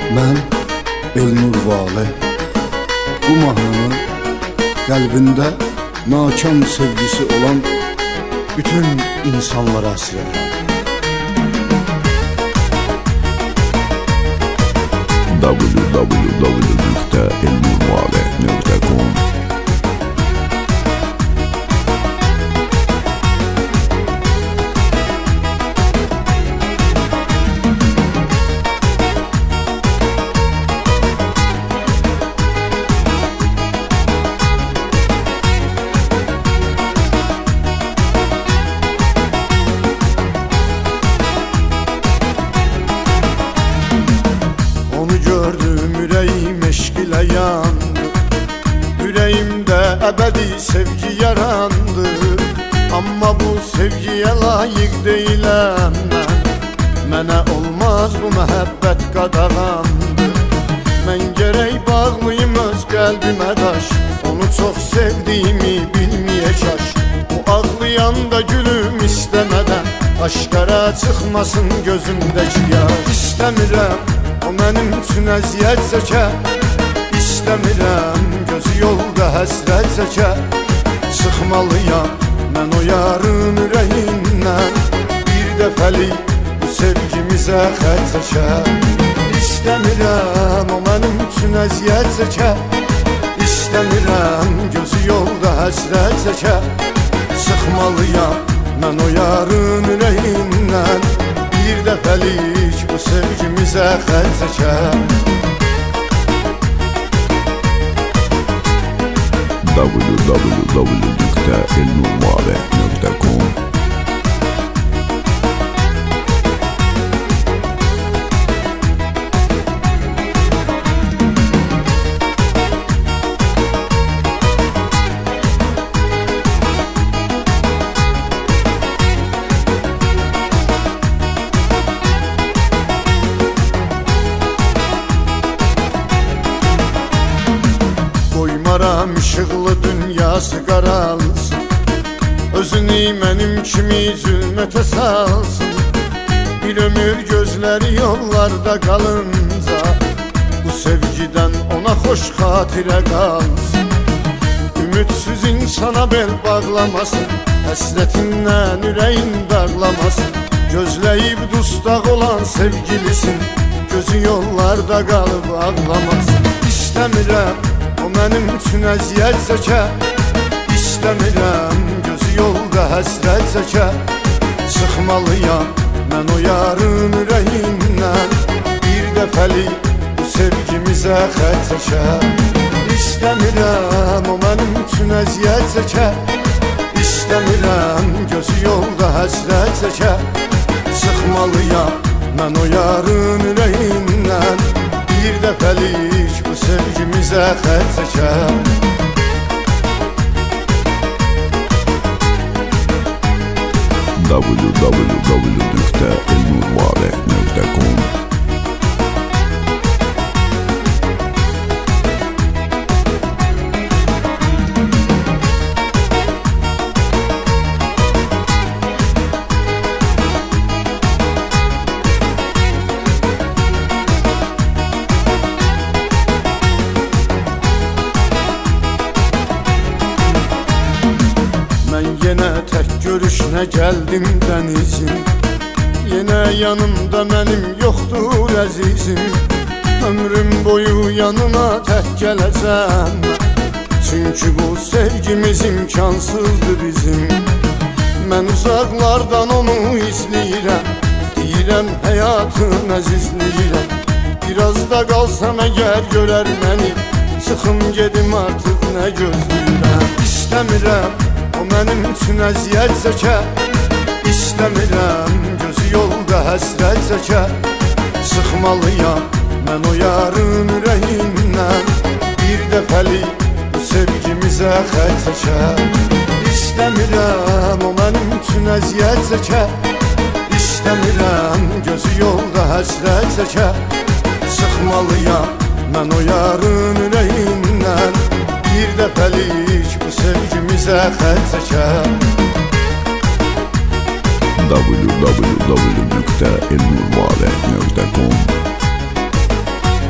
Mən Elnur Vali bu mahnını qəlbində nakam sevgisi olan bütün insanlara əsirəm. www.elnurvali.com Gördüm ürəyim eşq ilə yandı, ürəyimdə əbədi sevgi yarandı. Amma bu sevgiyə layiq deyiləm mən, mənə olmaz bu məhəbbət qadağandı. Mən gərək bağlıyım öz qəlbimə daş, onu çox sevdiyimi bilməyə kaş. Bu ağlayanda gülüm istəmədən, aşkara çıxmasın gözümdəki yaş. İstəmirəm o mənim üçün əziyyət çəkə, İstəmirəm gözü yolda həsrət çəkə. Sıxmalıyam mən o yarın ürəyindən, bir dəfəlik bu sevgimizə xət çəkə. İstəmirəm o mənim üçün əziyyət çəkə, İstəmirəm gözü yolda həsrət çəkə. Sıxmalıyam mən o yarın ürəyindən, bir dəfəlik bu sevgimizə xət çəkə. www.elnurvali.com Qoymaram işıqlı dünyası qaralsın, özünü mənim kimi zülmətə salsın. Bir ömür gözləri yollarda qalınca, bu sevgidən ona xoş xatirə qalsın. Ümidsiz insana bel bağlamasın, həsrətindən ürəyin dağlamasın. Gözləyib dustaq olan sevgilisin, gözü yollarda qalıb ağlamasın. İstəmirəm o mənim üçün əziyyət çəkə, İstəmirəm gözü yolda həsrət çəkə. Sıxmalıyam mən o yarın ürəyindən, bir dəfəlik bu sevgimizə xət çəkə. İstəmirəm o mənim üçün əziyyət çəkə, İstəmirəm gözü yolda həsrət çəkə. Sıxmalıyam mən o yarın ürəyindən, bir dəfəlik bu sevgimizə xət çəkə. www.elnurvali.com Mən yenə tək görüşünə gəldim dənizim, yenə yanımda mənim yoxdur əzizim. Ömrüm boyu yanına tək gələcəm, çünki bu sevgimiz imkansızdır bizim. Mən uzaqlardan onu izləyirəm, deyirəm həyatım əzizləyirəm. Biraz da qalsam əgər görər məni, çıxım gedim artıq nə gözləyirəm. İstəmirəm o mənim üçün əziyyət çəkə, İstəmirəm gözü yolda həsrət çəkə. Sıxmalıyam mən o yarın ürəyindən, bir dəfəlik bu sevgimizə xət çəkə. İstəmirəm o mənim üçün əziyyət çəkə, İstəmirəm gözü yolda həsrət çəkə. Sıxmalıyam mən o yarın ürəyindən, bir dəfəlik bu sevgimizə xət çəkə. www.elnurvali.com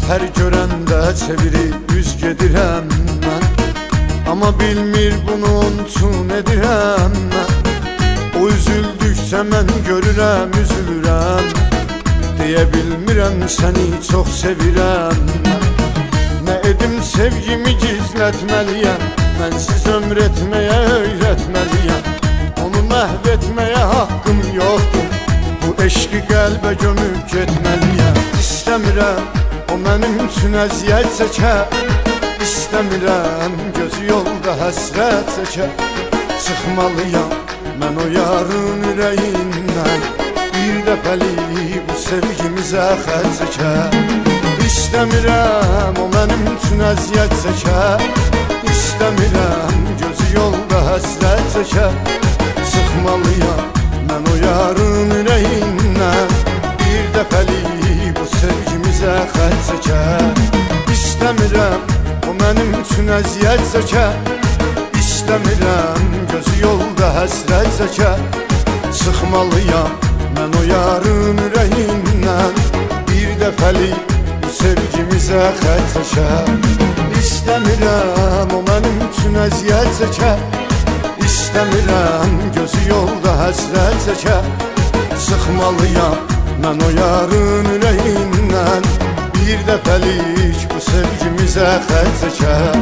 Hər görəndə çevirib üz gedirəm mən, amma bilmir bunu untun edirəm mən. O üzüldükcə mən görürəm, üzülürəm, deyə bilmirəm səni çox sevirəm mən. Nə edim sevgimi gizlətməliyəm, mənsiz ömr etməyə öyrətməliyəm. Onu məhv etməyə haqqım yoxdur, bu eşqi qəlbə gömüb getməliyəm. İstəmirəm o mənim üçün əziyyət çəkə, İstəmirəm gözü yolda həsrət çəkə. Çıxmalıyam mən o yarın ürəyindən, bir dəfəlik bu sevgimizə xətt çəkə. İstəmirəm o mənim üçün əziyyət çəkə, İstəmirəm gözü yolda həsrət çəkə. Çıxmalıyam mən o yarın ürəyindən, bir dəfəlik bu sevgimizə xətt çəkə. İstəmirəm o mənim üçün əziyyət çəkə, İstəmirəm gözü yolda həsrət çəkə. Çıxmalıyam mən o yarın ürəyindən, bir dəfəlik bu sevgimizə xətt çəkə. İstəmirəm o mənim üçün əziyyət çəkə, İstəmirəm gözü yolda həsrət çəkə. Çıxmalıyam mən o yarın ürəyindən, bir dəfəlik bu sevgimizə xətt çəkə.